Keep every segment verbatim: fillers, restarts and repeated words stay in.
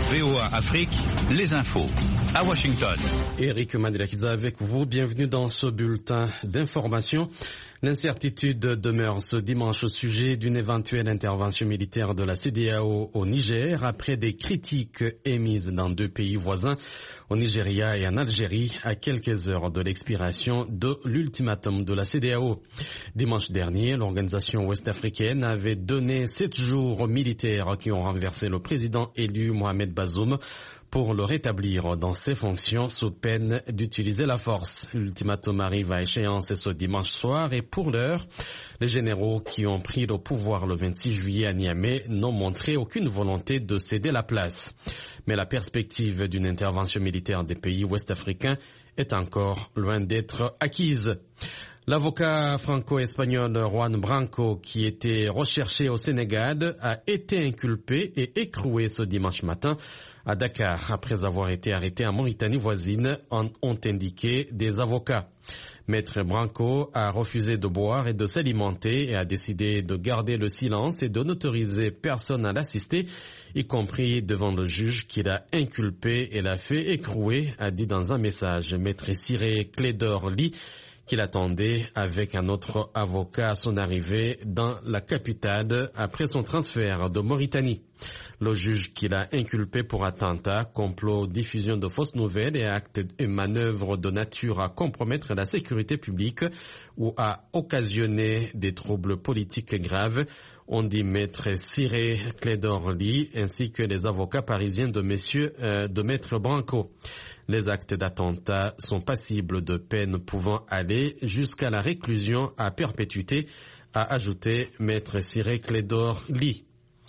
V O A Afrique, les infos. À Washington. Eric Mandelakiza avec vous. Bienvenue dans ce bulletin d'information. L'incertitude demeure ce dimanche au sujet d'une éventuelle intervention militaire de la C D A O au Niger après des critiques émises dans deux pays voisins, au Nigeria et en Algérie, à quelques heures de l'expiration de l'ultimatum de la C D A O. Dimanche dernier, l'organisation ouest-africaine avait donné sept jours aux militaires qui ont renversé le président élu Mohamed Bazoum pour le rétablir dans ses fonctions sous peine d'utiliser la force. L'ultimatum arrive à échéance ce dimanche soir et pour l'heure, les généraux qui ont pris le pouvoir le vingt-six juillet à Niamey n'ont montré aucune volonté de céder la place. Mais la perspective d'une intervention militaire des pays ouest-africains est encore loin d'être acquise. L'avocat franco-espagnol Juan Branco, qui était recherché au Sénégal, a été inculpé et écroué ce dimanche matin à Dakar, après avoir été arrêté en Mauritanie voisine, en ont indiqué des avocats. Maître Branco a refusé de boire et de s'alimenter et a décidé de garder le silence et de n'autoriser personne à l'assister, y compris devant le juge qui l'a inculpé et l'a fait écrouer, a dit dans un message Maître Ciré Clédor-Ly, qu'il attendait avec un autre avocat à son arrivée dans la capitale après son transfert de Mauritanie. Le juge qui l'a inculpé pour attentat, complot, diffusion de fausses nouvelles et actes et manœuvres de nature à compromettre la sécurité publique ou à occasionner des troubles politiques graves, ont dit Maître Ciré Clédor-Ly ainsi que les avocats parisiens de messieurs euh, de Maître Branco. Les actes d'attentat sont passibles de peines pouvant aller jusqu'à la réclusion à perpétuité, a ajouté Maître Ciré Clédor-Ly.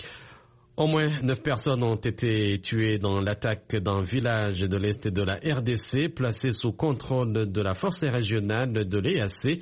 Au moins neuf personnes ont été tuées dans l'attaque d'un village de l'Est de la R D C placé sous contrôle de la force régionale de l'E A C.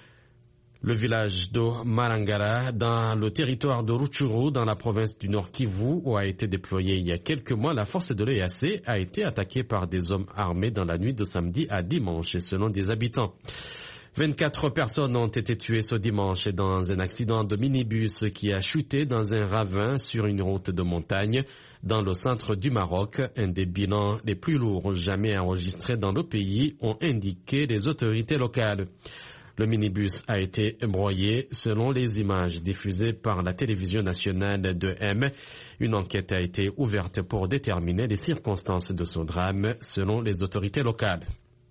Le village de Marangara, dans le territoire de Rutshuru, dans la province du Nord Kivu, où a été déployée il y a quelques mois, la force de l'E A C a été attaquée par des hommes armés dans la nuit de samedi à dimanche, selon des habitants. vingt-quatre personnes ont été tuées ce dimanche dans un accident de minibus qui a chuté dans un ravin sur une route de montagne dans le centre du Maroc, un des bilans les plus lourds jamais enregistrés dans le pays, ont indiqué les autorités locales. Le minibus a été broyé selon les images diffusées par la télévision nationale de M. Une enquête a été ouverte pour déterminer les circonstances de ce drame selon les autorités locales.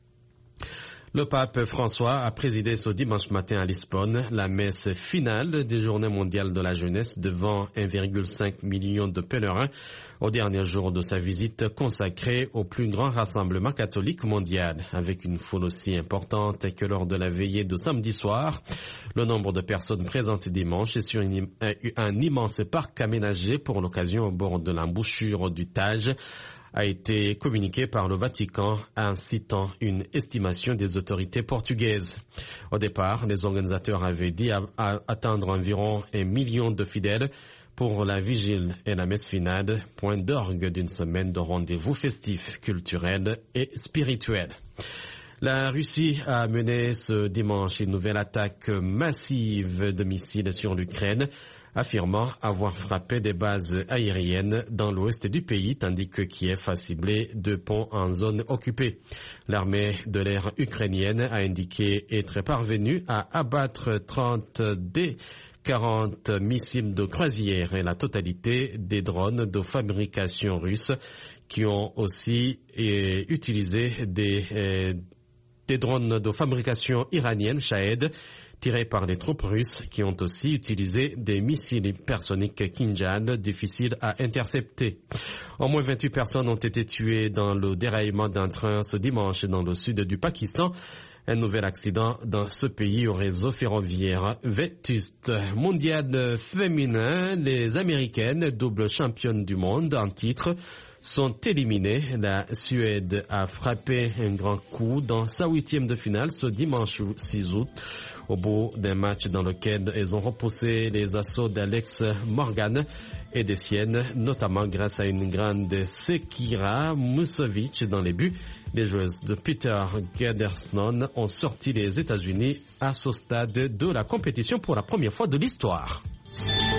Le pape François a présidé ce dimanche matin à Lisbonne la messe finale des Journées mondiales de la jeunesse devant un virgule cinq million de pèlerins au dernier jour de sa visite consacrée au plus grand rassemblement catholique mondial. Avec une foule aussi importante que lors de la veillée de samedi soir, le nombre de personnes présentes dimanche est sur une, un, un immense parc aménagé pour l'occasion au bord de l'embouchure du Tage a été communiqué par le Vatican incitant une estimation des autorités portugaises. Au départ, les organisateurs avaient dit à, à atteindre environ un million de fidèles pour la vigile et la messe finale, point d'orgue d'une semaine de rendez-vous festifs, culturels et spirituels. La Russie a mené ce dimanche une nouvelle attaque massive de missiles sur l'Ukraine, affirmant avoir frappé des bases aériennes dans l'ouest du pays, tandis que Kiev a ciblé deux ponts en zone occupée. L'armée de l'air ukrainienne a indiqué être parvenue à abattre trente des quarante missiles de croisière et la totalité des drones de fabrication russe qui ont aussi eh, utilisé des, eh, des drones de fabrication iranienne Shahed tirés par les troupes russes qui ont aussi utilisé des missiles hypersoniques Kinjal difficiles à intercepter. Au moins vingt-huit personnes ont été tuées dans le déraillement d'un train ce dimanche dans le sud du Pakistan. Un nouvel accident dans ce pays au réseau ferroviaire vétuste. Mondial féminin, les Américaines, double championnes du monde en titre, sont éliminées. La Suède a frappé un grand coup dans sa huitième de finale ce dimanche six août. Au bout d'un match dans lequel elles ont repoussé les assauts d'Alex Morgan et des siennes, notamment grâce à une grande Sekira Musovic dans les buts. Les joueuses de Peter Gedersson ont sorti les États-Unis à ce stade de la compétition pour la première fois de l'histoire.